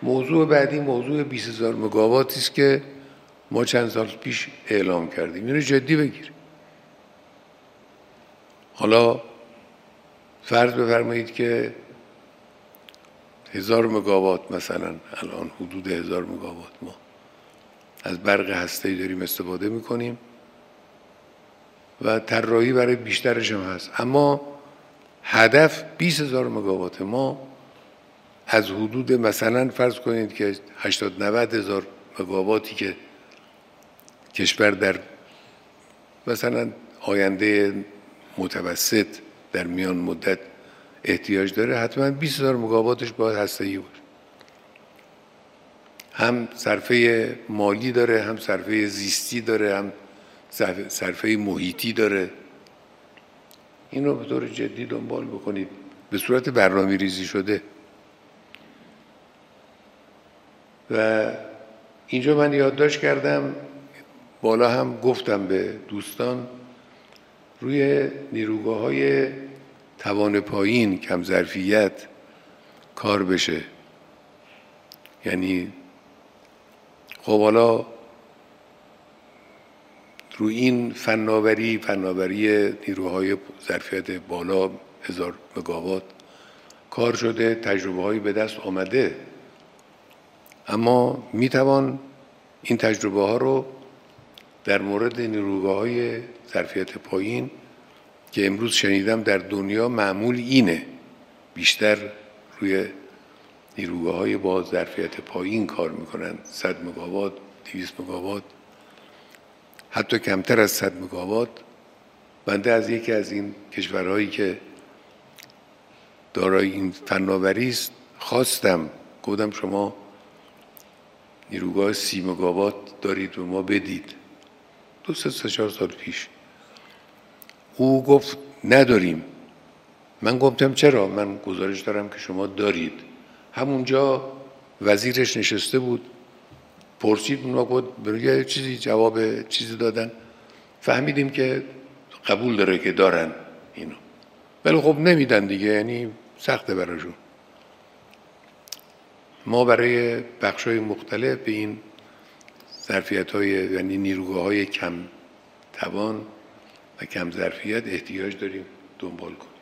موضوع بعدی موضوع 20,000 مگاواتی است که ما چند سال پیش اعلام کردیم. اینو جدی بگیر. حالا فرض بفرمایید که 1000 مگاوات مثلا الان حدود 1000 مگاوات ما از برق هسته‌ای داریم استفاده میکنیم و طراحی برای بیشترش هم هست، اما هدف 20,000 مگاوات. ما از حدود مثلا فرض کنید که 80-90 هزار مگاواتی که کشور در مثلا آینده متوسط در میان مدت احتیاج داره، حتما 20,000 مگاواتش باید هسته‌ای باشه. هم صرفه مالی داره، هم صرفه زیستی داره، هم صرفه محیطی داره. اینو به طور جدی دنبال بکنید به صورت برنامه‌ریزی شده. و اینجا من یادداشت کردم، بالا هم گفتم به دوستان، روی نیروگاه‌های توان پایین کم ظرفیت کار بشه. یعنی خب حالا روی این فناوری نیروهای ظرفیت بالا 1000 مگاوات کار شده، تجربه هایی به دست آمده، اما میتوان این تجربه ها رو در مورد نیروگاه های ظرفیت پایین که امروز شنیدم در دنیا معمول اینه، بیشتر روی نیروگاه های با ظرفیت پایین کار میکنن، 100 مگاوات، 200 مگاوات، حتی کمتر از 100 مگاوات. بنده از یکی از این کشورهایی که دارای این فناوری است خواستم، گفتم شما نیروگاه 30 مگاوات دارید و ما بدید، 2-3-4 سال پیش. او گفت نداریم. من گفتم چرا؟ من گزارش دارم که شما دارید. همونجا وزیرش نشسته بود، پرسید، اونا گفت یه چیزی جواب چیزی دادن، فهمیدیم که قبول داره که دارن اینو، ولی خب نمیدن دیگه، یعنی سخته براشون. ما برای بخش‌های مختلف به این ظرفیت‌های یعنی نیروگاه‌های کم توان و کم ظرفیت احتیاج داریم، دنبال کنیم.